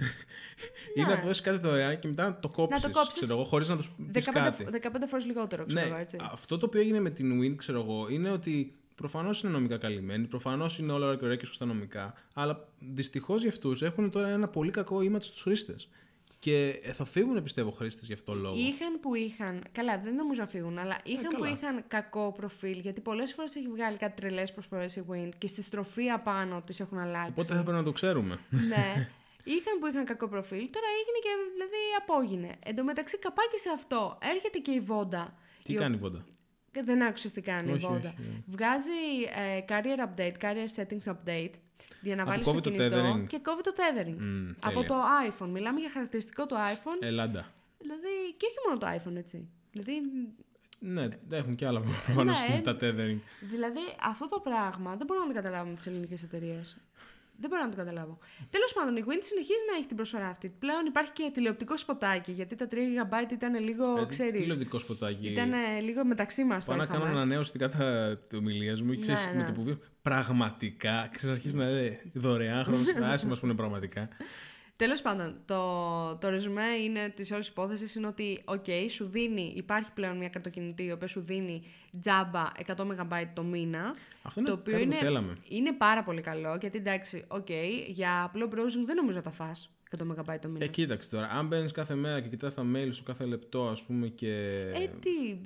Ή να το δώσεις κάτι δωρεάν και μετά να το κόψεις. Να το κόψεις. Ξέρω εγώ, χωρίς να του πεις κάτι. δεκαπέντε φορές λιγότερο, ξέρω ναι, εγώ, έτσι. Αυτό το οποίο έγινε με την Wind, ξέρω εγώ, είναι ότι προφανώς είναι νομικά καλυμμένοι, προφανώς είναι όλα ωραία και σωστά νομικά, αλλά δυστυχώς για αυτούς έχουν τώρα ένα πολύ κακό image στους χρήστες. Και θα φύγουν, πιστεύω, χρήστες γι' αυτό το λόγο. Είχαν που είχαν. Καλά, δεν νομίζω να φύγουν, αλλά είχαν ε, που είχαν κακό προφίλ. Γιατί πολλές φορές έχει βγάλει κάτι τρελές προσφορές η Wind και στη στροφή απάνω τις έχουν αλλάξει. Οπότε θα πρέπει να το ξέρουμε. Ναι. Είχαν που είχαν κακό προφίλ, τώρα έγινε και δηλαδή απόγεινε. Εν τω μεταξύ, καπάκι σε αυτό έρχεται και η Voda. Τι η κάνει η Voda? Δεν άκουσες τι κάνει όχι, η Voda. Όχι, όχι. Βγάζει ε, career update, career settings update. Για να βάλεις το κινητό tethering. Και κόβει το tethering. Mm, από το iPhone. Μιλάμε για χαρακτηριστικό του iPhone. Ελάντα. Δηλαδή, και όχι μόνο το iPhone, έτσι. Δηλαδή, ναι, έχουν και άλλα πάνω ναι, τα tethering. Δηλαδή, αυτό το πράγμα δεν μπορούμε να το καταλάβουμε τις ελληνικές εταιρείες. Δεν μπορώ να το καταλάβω. Τέλος πάντων, η Wind συνεχίζει να έχει την προσφορά αυτή. Πλέον υπάρχει και τηλεοπτικό σποτάκι, γιατί τα τρία τζι μπι ήταν λίγο, ε, ξέρεις... Τηλεοπτικό σποτάκι. Ήταν λίγο μεταξύ μας. Πάω να κάνω ανανέωση στην κάθε ομιλία μου και ξέρεις, ναι, ναι. με το που βγει. Πραγματικά, ξέρεις, αρχίζει να είναι δωρεάν χρόνο συνάδεση μας που είναι πραγματικά. Τέλος πάντων, το, το ρεζουμέ είναι της όλης υπόθεσης είναι ότι okay, σου δίνει, υπάρχει πλέον μια καρτοκινητή η οποία σου δίνει τζάμπα εκατό μεγαμπάιτ το μήνα. Αυτό είναι το οποίο κάτι είναι, που θέλαμε. είναι πάρα πολύ καλό γιατί εντάξει, okay, για απλό browsing δεν νομίζω να τα φας εκατό μεγαμπάιτ το μήνα. Ε, κοίταξε τώρα, αν μπαίνεις κάθε μέρα και κοιτάς τα mail σου κάθε λεπτό, ας πούμε και. Ε, τι.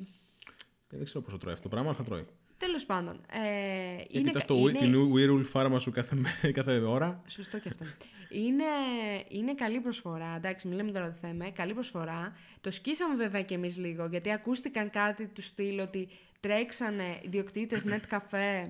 Δεν ξέρω πόσο τρώει αυτό το πράγμα, αλλά θα τρώει. Τέλος πάντων. Ε, και είναι, κοιτάς το, είναι... την Wearable φάρμα σου κάθε, κάθε ώρα. Σωστό και αυτό. είναι, είναι καλή προσφορά. Εντάξει, μην λέμε τώρα τι θέμε. Καλή προσφορά. Το σκίσαμε βέβαια κι εμείς λίγο, γιατί ακούστηκαν κάτι του στυλ ότι τρέξανε ιδιοκτήτες Netcafe.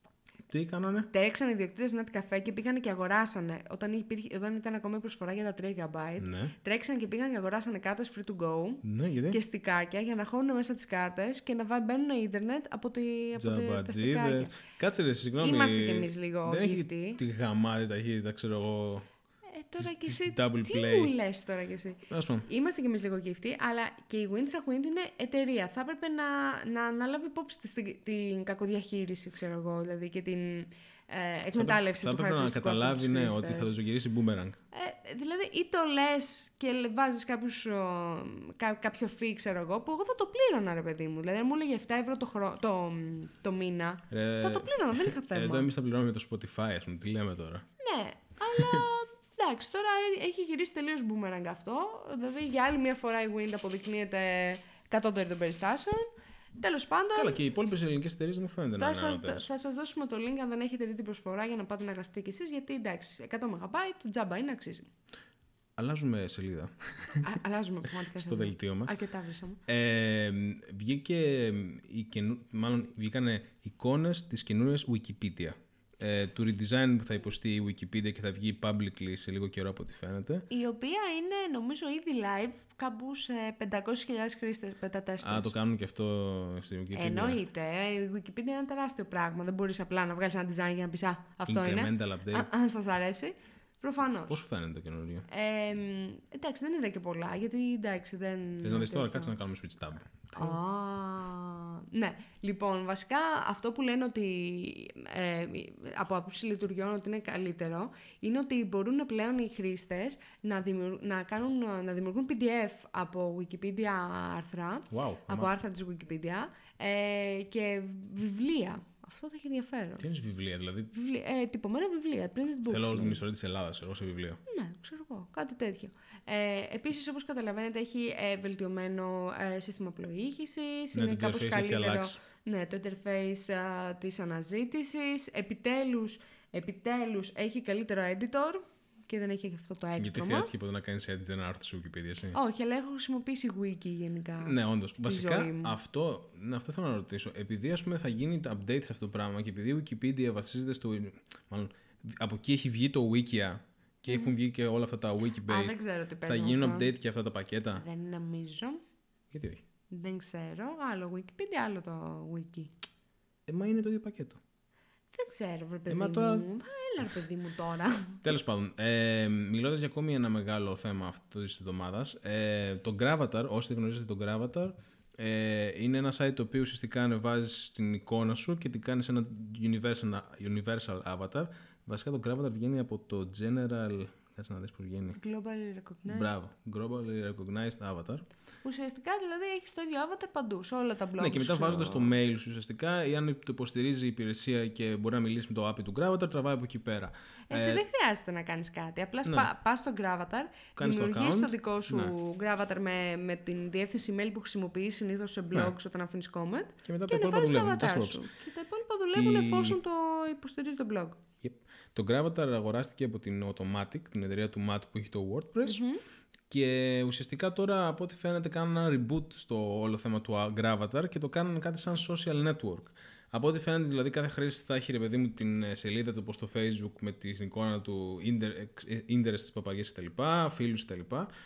Τι κάνανε? Τρέξανε ιδιοκτήτες Netcafe και πήγανε και αγοράσανε. Όταν, υπήρχε, όταν ήταν ακόμα η προσφορά για τα τρία γιγαμπάιτ, ναι. τρέξανε και πήγαν και αγοράσανε κάρτες free to go ναι, γιατί? και στικάκια για να χώνουν μέσα τις κάρτες και να μπαίνουν ίντερνετ από, τη, από τη, τα στικάκια. Κάτσε ρε, συγγνώμη. Είμαστε κι εμείς λίγο δεν γύφτοι. Έχει τη γαμάτη ταχύτητα, ξέρω εγώ. Ε, τώρα κι εσύ, double τι play. μου λες τώρα κι εσύ. Είμαστε κι εμείς λίγο γύφτοι, αλλά και η Windsor Wind είναι εταιρεία. Θα έπρεπε να, να αναλάβει υπόψη της την, την κακοδιαχείριση, ξέρω εγώ, δηλαδή και την ε, εκμετάλλευση θα, του θα χαρακτηριστικού. Θα έπρεπε να καταλάβει, ναι, ότι θα το ζωγυρίσει boomerang. Ε, δηλαδή, ή το λες και βάζεις κάποιους, ο, κά, κάποιο fee, ξέρω εγώ, που εγώ θα το πλήρωνα, ρε παιδί μου. Δηλαδή, αν μου έλεγε επτά ευρώ το, χρο, το, το μήνα, ρε, θα το πλήρωνα, δεν είχα θέμα. Εδώ εμείς θα πληρώνουμε το Spotify, ας πούμε, τι λέμε τώρα. Ναι, αλλά εντάξει, τώρα έχει γυρίσει τελείως boomerang αυτό. Δηλαδή, για άλλη μια φορά η Wind αποδεικνύεται κατώτερη των περιστάσεων. Τέλος πάντων. Καλά, και οι υπόλοιπες ελληνικές εταιρείες μου φαίνεται να είναι ανώτερες. Θα σας δώσουμε το link αν δεν έχετε δει την προσφορά για να πάτε να γραφτείτε κι εσείς. Γιατί εντάξει, εκατό μεγαμπάιτ, το τζάμπα είναι, αξίζει. Αλλάζουμε σελίδα. Α, αλλάζουμε πραγματικά. Στο δελτίο μας. Αρκετά βρίσκαμε. Ε, βγήκε, η καινου... μάλλον βγήκανε εικόνες της καινούριας Wikipedia. Ε, του redesign που θα υποστεί η Wikipedia και θα βγει publicly σε λίγο καιρό από ό,τι φαίνεται. Η οποία είναι νομίζω ήδη live κάπου σε πεντακόσιες χιλιάδες χρήστες, πεντατέσσερις. Α, το κάνουν και αυτό στη Wikipedia. Εννοείται. Η Wikipedia είναι ένα τεράστιο πράγμα. Δεν μπορείς απλά να βγάλεις ένα design για να πεις «Α, αυτό είναι». Incremental update. Α, αν σας αρέσει. Προφανώς. Πώς σου φαίνεται το καινούριο? Ε, εντάξει, δεν είδα και πολλά, γιατί εντάξει δεν... Θες να δεις τώρα, κάτσε να κάνουμε switch tab. Α, ναι. Λοιπόν, βασικά αυτό που λένε ότι ε, από άποψη λειτουργιών ότι είναι καλύτερο είναι ότι μπορούν πλέον οι χρήστες να, δημιουργ, να, κάνουν, να δημιουργούν πι ντι εφ από Wikipedia άρθρα, wow, από άρθρα της Wikipedia ε, και βιβλία. Αυτό θα έχει ενδιαφέρον. Τι είναι βιβλία, δηλαδή? Βιβλία, ε, τυπωμένα βιβλία, printed books. Θέλω όλη την ιστορία της Ελλάδας, εγώ σε βιβλίο. Ναι, ξέρω εγώ, κάτι τέτοιο. Ε, επίσης, όπως καταλαβαίνετε, έχει ε, βελτιωμένο ε, σύστημα πλοήγησης, ναι, είναι το κάπως καλύτερο. Ναι, το interface α, της αναζήτησης. Επιτέλους, επιτέλους έχει καλύτερο editor και δεν έχει αυτό το έκπτωμα. Γιατί χρειάστηκε ποτέ να κάνεις edit ένα άρθρο στη Wikipedia, εσύ? Όχι, αλλά έχω χρησιμοποιήσει wiki γενικά. Ναι, όντως. Βασικά, αυτό, ναι, αυτό θέλω να ρωτήσω. Επειδή ας πούμε θα γίνει το update σε αυτό το πράγμα και επειδή η Wikipedia βασίζεται στο. Μάλλον, από εκεί έχει βγει το Wikia και mm. έχουν βγει και όλα αυτά τα wiki-based. Α, δεν ξέρω τι θα γίνουν αυτό. update και αυτά τα πακέτα. Δεν νομίζω. Γιατί όχι? Δεν ξέρω. Άλλο Wikipedia, άλλο το wiki. Ε, μα είναι το ίδιο πακέτο. Δεν ξέρω, βρε παιδί ε, τώρα... μου. Έλα, ρε παιδί μου τώρα. Τέλος πάντων, ε, μιλώντας για ακόμη ένα μεγάλο θέμα αυτής της εβδομάδας, ε, το Gravatar, όσοι δεν γνωρίζετε το Gravatar, ε, είναι ένα site το οποίο ουσιαστικά ανεβάζεις την εικόνα σου και την κάνεις ένα universal, universal avatar. Βασικά το Gravatar βγαίνει από το General... Κάτσε να δεις που βγαίνει. Globally recognized. Μπράβο. Globally recognized avatar. Ουσιαστικά δηλαδή έχεις το ίδιο avatar παντού, σε όλα τα blogs. Ναι, και μετά βάζοντας το mail σου ουσιαστικά, ή αν το υποστηρίζει η υπηρεσία και μπορεί να μιλήσει με το έι πι άι του Gravatar, τραβάει από εκεί πέρα. Εσύ ε, δεν χρειάζεται να κάνεις κάτι. Απλά ναι. πας στο Gravatar, δημιουργείς το δικό σου ναι. Gravatar με, με την διεύθυνση email που χρησιμοποιείς συνήθως σε blogs ναι. όταν αφήνεις comment. Και μετά τα υπόλοιπα δουλεύουν. Και τα υπόλοιπα δουλεύουν η... εφόσον το υποστηρίζει το blog. Yep. Το Gravatar αγοράστηκε από την Automatic, την εταιρεία του Matt που έχει το WordPress mm-hmm. και ουσιαστικά τώρα από ό,τι φαίνεται κάνουν ένα reboot στο όλο θέμα του Gravatar και το κάνουν κάτι σαν social network. Από ό,τι φαίνεται δηλαδή κάθε χρήστη θα έχει ρε παιδί μου την σελίδα του όπως στο Facebook με την εικόνα του interest της παπαγιές κτλ, φίλους κτλ.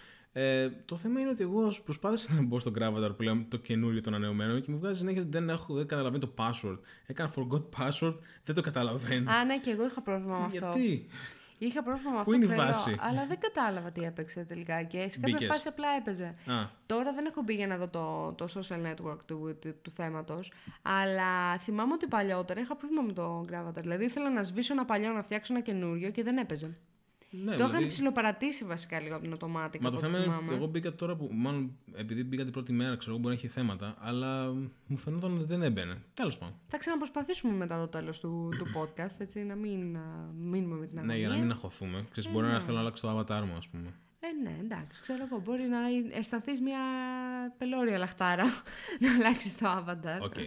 Ε, το θέμα είναι ότι εγώ προσπάθησα να μπω στο Gravatar πλέον το καινούριο, το ανανεωμένο και μου βγάζει συνέχεια ότι δεν, έχω, δεν καταλαβαίνει το password. Έκανα forgot password, δεν το καταλαβαίνω. Α, ναι, και εγώ είχα πρόβλημα με αυτό. Γιατί? Είχα πρόβλημα με αυτό. Πού είναι η τρελό, βάση? Αλλά δεν κατάλαβα τι έπαιξε τελικά και σε κάποια Μπήκες. φάση απλά έπαιζε. Α. Τώρα δεν έχω μπει για να δω το, το social network του, του, του θέματος, αλλά θυμάμαι ότι παλιότερα είχα πρόβλημα με το Gravatar. Δηλαδή ήθελα να σβήσω ένα παλιό, να φτιάξω ένα καινούριο και δεν έπαιζε. Ναι, το δηλαδή... είχαν ψιλοπαρατήσει βασικά λίγο από την Automatic. Μα το θέμα είναι, εγώ μπήκα τώρα που, μάλλον επειδή μπήκα την πρώτη μέρα, ξέρω εγώ, μπορεί να έχει θέματα, αλλά μου φαινόταν ότι δεν έμπαινε. Τέλος πάντων. Θα ξαναπροσπαθήσουμε μετά το τέλος του, του podcast, έτσι, να μην α, μείνουμε με την αγωνία. Ναι, για να μην αγχωθούμε. Ξέρεις, ε, μπορεί ναι. να θέλω να αλλάξω το avatar μου, ας πούμε. Ε, ναι, εντάξει, ξέρω εγώ. Μπορεί να αισθανθείς μια πελώρια λαχτάρα να αλλάξεις το avatar. Okay.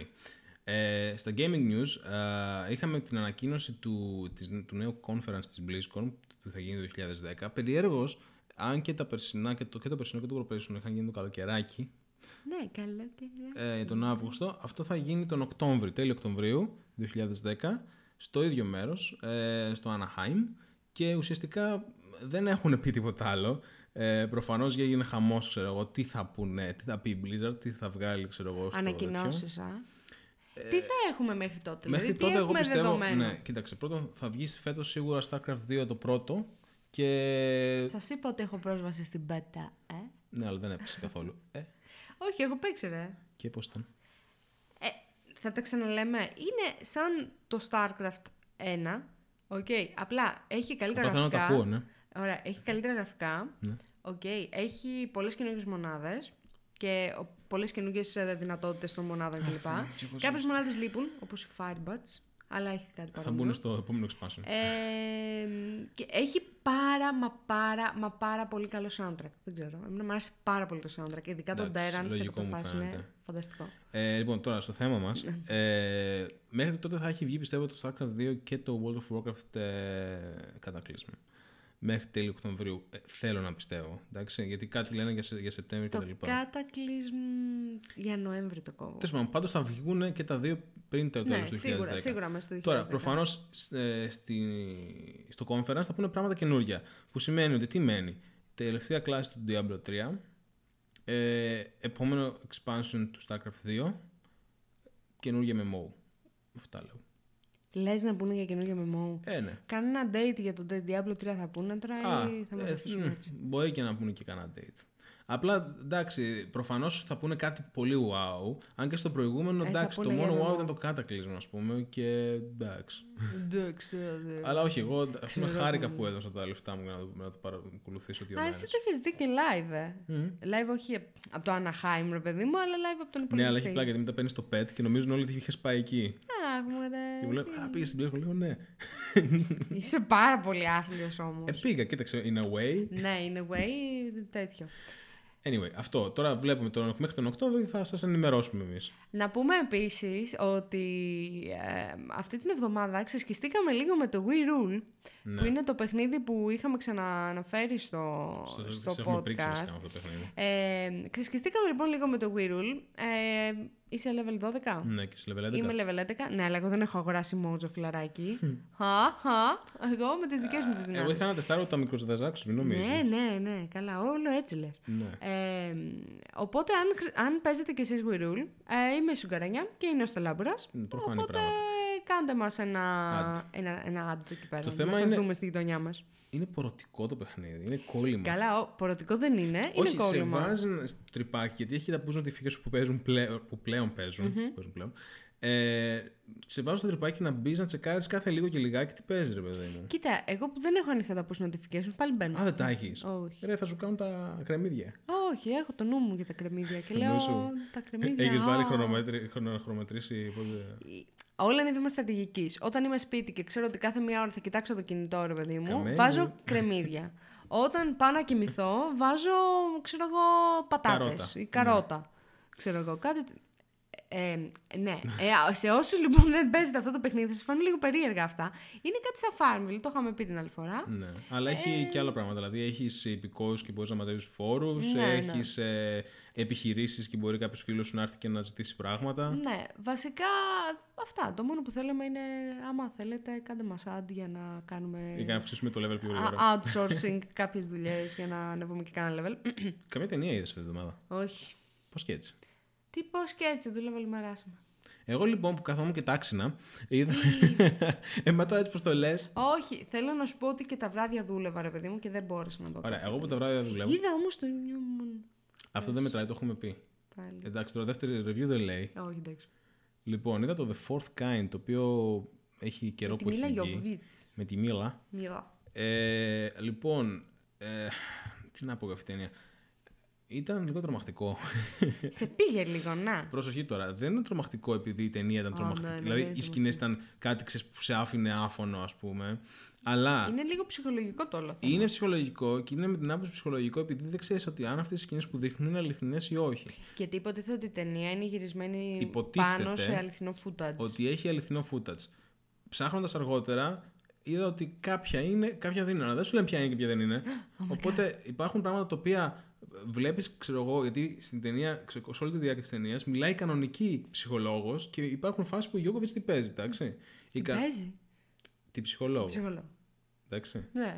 Ε, στα gaming news ε, είχαμε την ανακοίνωση του, της, του νέου conference της BlizzCon που θα γίνει το δύο χιλιάδες δέκα. Περιέργως, αν και τα περσινά και το, και το περσινό και το προπέρσινο είχαν γίνει το καλοκαιράκι, ναι, καλοκαιράκι. Ε, τον Αύγουστο, αυτό θα γίνει τον Οκτώβρη, τέλειο Οκτωβρίου δύο χιλιάδες δέκα, στο ίδιο μέρος, ε, στο Anaheim, και ουσιαστικά δεν έχουν πει τίποτα άλλο. Ε, προφανώς έγινε χαμός, ξέρω εγώ, τι θα πούνε, τι θα πει η Blizzard, τι θα βγάλει, ξέρω εγώ, στο ανακοινώσεις, α. Ε, τι θα έχουμε μέχρι τότε, μέχρι δηλαδή, τότε τι εγώ πιστεύω, δεδομένο. ναι, κοίταξε, πρώτον θα βγει φέτος σίγουρα StarCraft δύο το πρώτο και... Σας είπα ότι έχω πρόσβαση στην beta, ε. Ναι, αλλά δεν έπαιξε καθόλου. Ε. Όχι, έχω παίξει, ρε. Και πώς ήταν? Ε, θα τα ξαναλέμε. Είναι σαν το StarCraft ένα. Okay. Απλά έχει καλύτερα θα γραφικά. Να το ακούω, ναι. Ωραία, έχει καλύτερα γραφικά. Ναι. Okay. Έχει πολλές καινούργιες μονάδες και πολλές καινούργιες δυνατότητες των μονάδων κλπ. Κάποιες μονάδες λείπουν, όπως οι Firebats, αλλά έχει κάτι παρόμοιο. Θα μπουν στο επόμενο expansion. Ε, και έχει πάρα μα πάρα μα πάρα πολύ καλό soundtrack. Δεν ξέρω. Εμένα μου άρεσε πάρα πολύ το soundtrack. Ειδικά το Terran σε κάποια φάση είναι φανταστικό. Ε, λοιπόν, τώρα στο θέμα μας. ε, μέχρι τότε θα έχει βγει, πιστεύω, το StarCraft δύο και το World of Warcraft ε, κατακλείσμα. Μέχρι τέλειο Οκτωβρίου. Ε, θέλω να πιστεύω. Εντάξει, γιατί κάτι λένε για, σε, για Σεπτέμβριο κτλ. Το κατακλείσμα για Νοέμβριο το κόβω. Τέλος πάντων, πάντως θα βγουν και τα δύο πριν το τέλος του δύο χιλιάδες δέκα. Σίγουρα, σίγουρα μέσα στο δύο χιλιάδες δέκα. Τώρα, προφανώς ε, στη, στο conference θα πούνε πράγματα καινούργια. Που σημαίνει ότι τι μένει? Τελευταία κλάση του Diablo τρία. Ε, επόμενο expansion του StarCraft δύο. Καινούργια εμ εμ ο. Αυτά λέω. Λες να πούνε για καινούργια εμ εμ ο. Ε, ναι. Κανένα date για το Diablo τρία θα πούνε τώρα Α, ή θα μας ε, αφήσουν μ, έτσι? Μπορεί και να πούνε και κανένα date. Απλά, εντάξει, προφανώς θα πούνε κάτι πολύ wow. Αν και στο προηγούμενο, ε, εντάξει, το μόνο wow ήταν το κατακλείσμα, ας πούμε. Και εντάξει. Εντάξει. Αλλά όχι, εγώ ας πούμε χάρηκα που έδωσα τα λεφτά μου για να το, να το παρακολουθήσω δύο Α, μέρες. εσύ το έχεις δει και live, ε. Mm. Live όχι από το Anaheim, ρε παιδί μου, αλλά live από τον υπολογιστή. Ναι, αλλά έχει πλάκα γιατί μετά παίρνεις το pet και νομίζουν όλοι ότι είχες πάει εκεί. Αχ, μωρέ. Και μου λένε, α, πήγες στην Πλέον, λέω ναι. Είσαι πάρα πολύ άθλιος όμως. Ε, πήγα, κοίταξε, in a way. Ναι, in a way, τέτοιο. Anyway, αυτό. Τώρα βλέπουμε τον, μέχρι τον Οκτώβριο θα σας ενημερώσουμε εμείς. Να πούμε επίσης ότι ε, αυτή την εβδομάδα ξεσκιστήκαμε λίγο με το We Rule, Ναι. που είναι το παιχνίδι που είχαμε ξανααναφέρει στο, Στο, στο podcast. Αυτό το παιχνίδι. Ε, ξεσκιστήκαμε λοιπόν λίγο με το We Rule. Ε, είσαι level δώδεκα. Ναι, και σε level έντεκα. Είμαι level έντεκα. Ναι, αλλά εγώ δεν έχω αγοράσει μότζο φιλαράκι. Χα, χα. Εγώ με τις δικές μου τις δυνάμεις. Εγώ ήθελα να τεστάρω τα μικροδεδαζάκους, μην νομίζεις. Ναι, ναι, ναι. Καλά, όλο έτσι λες. Ναι. Ε, οπότε, αν, χρ- αν παίζετε κι εσείς We Rule, ε, είμαι η Σουγκαρανιά και είναι ο Στελάμπουρας. Προφανή Οπότε, πράγματα. κάντε μας ένα Ad. ένα, ένα ad εκεί πέρα. Το να θέμα σας είναι- δούμε στη γειτονιά μας. Είναι πορωτικό το παιχνίδι, είναι κόλλημα. Καλά, ο, πορωτικό δεν είναι. Είναι Όχι, κόλλημα. σε βάζει ένα τρυπάκι, γιατί έχει τα push notifications που, παίζουν πλέον, που πλέον παίζουν. Mm-hmm. παίζουν πλέον. Ε, σε βάζω το τρυπάκι να μπει να τσεκάρεις κάθε λίγο και λιγάκι τι παίζει, ρε παιδί μου. Κοίτα, εγώ που δεν έχω ανοιχτά τα push notifications, πάλι μπαίνω. Α, δεν τα έχεις. Όχι. Ρε, θα σου κάνουν τα κρεμμύδια. Όχι, έχω το νου μου για τα κρεμμύδια. Και Στο λέω νου σου. τα κρεμμύδια. Έχεις ω. βάλει χρονομέτρη- χρονομετρήσει. πότε- Όλα είναι θέμα στρατηγική. Όταν είμαι σπίτι και ξέρω ότι κάθε μία ώρα θα κοιτάξω το κινητό, ρε παιδί μου, Καμένη. βάζω κρεμμύδια. Όταν πάω να κοιμηθώ, βάζω, ξέρω εγώ, πατάτες Καρότα. ή καρότα. Ξέρω εγώ, κάτι. Ε, ναι, ε, σε όσους λοιπόν δεν παίζετε αυτό το παιχνίδι, θα σας φανούν λίγο περίεργα αυτά. Είναι κάτι σαν Farmville, το είχαμε πει την άλλη φορά. Ναι. Αλλά έχει και άλλα πράγματα. Δηλαδή έχει υπηκόους και μπορεί να μαζεύει φόρους, Ναι, ναι. έχει ε, επιχειρήσεις και μπορεί κάποιο φίλο σου να έρθει και να ζητήσει πράγματα. Ναι, βασικά αυτά. Το μόνο που θέλουμε είναι, άμα θέλετε, κάντε μας ad για να κάνουμε Ή να αυξήσουμε το level πιο γρήγορα. α- outsourcing κάποιες δουλειές για να ανεβούμε και κάνα level. Καμία ταινία είδες αυτή τη εβδομάδα. Όχι. Πώς και έτσι. Τι πώς και έτσι, δούλευα λιμαράσιμα. Εγώ λοιπόν που καθόμουν και τάξινα, είδα. ε, μα τώρα έτσι πως το λες. Όχι, θέλω να σου πω ότι και τα βράδια δούλευα, ρε παιδί μου, και δεν μπόρεσα να δω. Ωραία, κάποια εγώ που τα ταινία. βράδια δουλεύω. Είδα όμως το Newman. Αυτό δεν μετράει, το έχουμε πει. Πάλι. Εντάξει, τώρα δεύτερη review δεν λέει. Όχι, εντάξει. Λοιπόν, είδα το The Fourth Kind, το οποίο έχει καιρό Τη που Μίλα έχει βγει. Γιοβίτς. Με τη Μίλα. Μίλα. Ε, λοιπόν, ε, τι να πω για αυτή την ταινία. Ήταν λίγο τρομακτικό. Σε πήγε λίγο, να. Προσοχή τώρα. Δεν είναι τρομακτικό επειδή η ταινία ήταν Oh, τρομακτική. ναι, ναι, δηλαδή, ναι, οι σκηνές ήταν κάτι ξέρεις, που σε άφηνε άφωνο, ας πούμε. Αλλά. Είναι λίγο ψυχολογικό το όλο θέμα. Είναι ψυχολογικό και είναι με την άποψη ψυχολογικό επειδή δεν ξέρεις ότι αν αυτές οι σκηνές που δείχνουν είναι αληθινές ή όχι. Γιατί υποτίθεται ότι η ταινία είναι γυρισμένη Υποτίθεται πάνω σε αληθινό footage. Ότι έχει αληθινό footage. Ψάχνοντας αργότερα, είδα ότι κάποια είναι, κάποια δεν είναι. Αλλά δεν σου λένε ποια είναι και ποια δεν είναι. Oh Οπότε God. Υπάρχουν πράγματα τα οποία βλέπεις, ξέρω εγώ, γιατί στην ταινία, ξέρω, σε όλη τη διάρκεια της ταινίας μιλάει κανονική ψυχολόγος και υπάρχουν φάσεις που η Γιόκοβιτς τι παίζει, εντάξει. Τι κα... παίζει. Τη ψυχολόγο. Ψυχολόγο. Εντάξει. Ναι.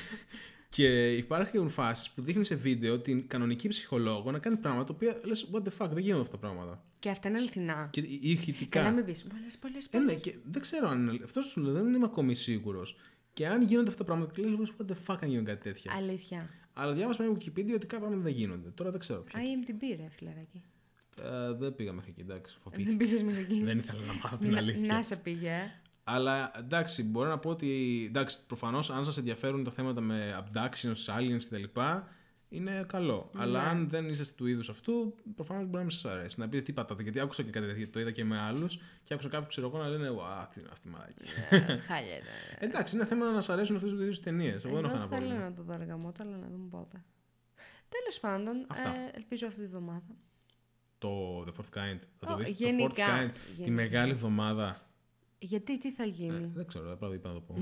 Και υπάρχουν φάσεις που δείχνει σε βίντεο την κανονική ψυχολόγο να κάνει πράγματα τα οποία λες, what the fuck, δεν γίνονται αυτά τα πράγματα. Και αυτά είναι αληθινά. Και ηχητικά. Καλά, μην πεις. Πολλές, πολλές, Ε, ναι, πολλές. και δεν ξέρω αν είναι. Αυτό σου λέω, δεν είμαι ακόμη σίγουρος. Και αν γίνονται αυτά τα πράγματα, και λες, what the fuck, αν γίνουν κάτι τέτοια. Αλήθεια. Αλλά διάβασα με Wikipedia ότι κάποια πράγματα δεν γίνονται. Τώρα δεν ξέρω ποια. άι εμ ντι μπι, ρε φιλαράκι. Ε, δεν πήγα μέχρι εκεί, εντάξει. Δεν Φοβήθηκα. πήγες μέχρι εκεί. Δεν ήθελα να μάθω την Να- αλήθεια. Να σε πήγε. Αλλά εντάξει, μπορώ να πω ότι εντάξει, προφανώς αν σας ενδιαφέρουν τα θέματα με abductions, aliens κτλ. Είναι καλό. Ναι. Αλλά αν δεν είσαστε του είδους αυτού, προφανώς μπορεί να μην σας αρέσει. Να πείτε τι πατάτε. Γιατί άκουσα και κάτι τέτοιο, το είδα και με άλλους και άκουσα κάποιους ξέρω εγώ να λένε «Ουα, τι είναι αυτή η μαλακή». Ε, Χάλια είναι. Εντάξει, είναι θέμα να σας αρέσουν αυτούς τους είδους ταινίες. Εγώ δεν έχω Εγώ κανένα θέλω πρόβλημα. να το δω αργά μότα, αλλά να δούμε πότε. Τέλος πάντων, Αυτά. ε, ελπίζω αυτή τη βδομάδα. Το The Fourth Kind. Θα το Ω, δεις. Το γενικά, Fourth Kind, τη γενικά. μεγάλη εβδομάδα. Γιατί, τι θα Ε, γίνει. δεν ξέρω, απλά είπα να το πω.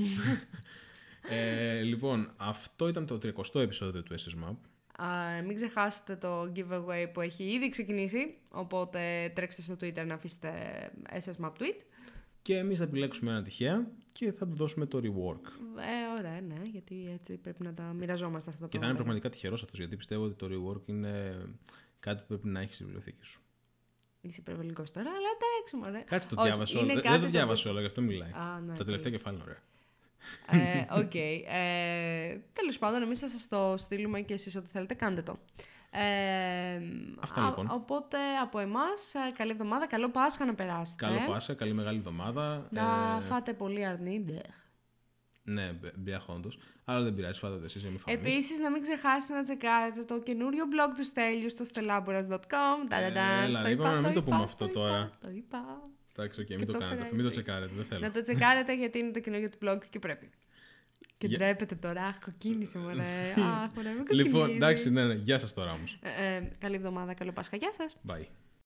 ε, λοιπόν, αυτό ήταν το τριακοστό επεισόδιο του ες ες Map. Α, μην ξεχάσετε το giveaway που έχει ήδη ξεκινήσει, οπότε τρέξτε στο Twitter να αφήσετε ες ες Map tweet. Και εμείς θα επιλέξουμε ένα τυχαία και θα του δώσουμε το rework. Ε, ωραία, ναι, γιατί έτσι πρέπει να τα μοιραζόμαστε αυτά τα Και θα είναι πραγματικά τυχερός αυτός, γιατί πιστεύω ότι το rework είναι κάτι που πρέπει να έχει στη βιβλιοθήκη σου. Είσαι υπερβολικός τώρα, αλλά εντάξει, μωρέ. Κάτσε το Όχι, διάβασε είναι όλο. Δεν- κάτι Δεν το το διάβασε οποίο- όλο, γι' αυτό μιλάει. Α, ναι, Τα τελευταία τέλεια. κεφάλαια είναι ωραία. Ε, Οκ. Ε, τέλος πάντων, εμείς θα σας το στείλουμε και εσείς ό,τι θέλετε, κάντε το. Ε, Αυτά, α- λοιπόν. Οπότε από εμάς, ε, καλή εβδομάδα, καλό Πάσχα να περάσετε. Καλό Πάσχα, καλή μεγάλη εβδομάδα. Να Ε, φάτε πολύ αρνί. Μπλεχ. Ναι, μπιάχ όντως. Αλλά δεν πειράζει, φάτε το εσείς για μη φάμε εμείς. Επίσης, να μην ξεχάσετε να τσεκάρετε το καινούριο blog του Στέλιου στο stellaboras τελεία com. Ε, έλα, είπαμε να μην το πούμε αυτό είπα, τώρα. Το είπα. Εντάξει, οκ, Και μην το το κάνετε έφερα αυτό. Μην το έτσι. τσεκάρετε, δεν θέλω. Να το τσεκάρετε γιατί είναι το καινούριο του blog και πρέπει. Και Για- ντρέπετε τώρα. Αχ, κοκκίνησε, μωρέ. Αχ, μωρέ, μην Λοιπόν, κοκκινίζεις. εντάξει, ναι, ναι. Γεια σας τώρα όμως. Ε, ε, καλή εβδομάδα, καλό Πάσχα. Γεια σας. Bye.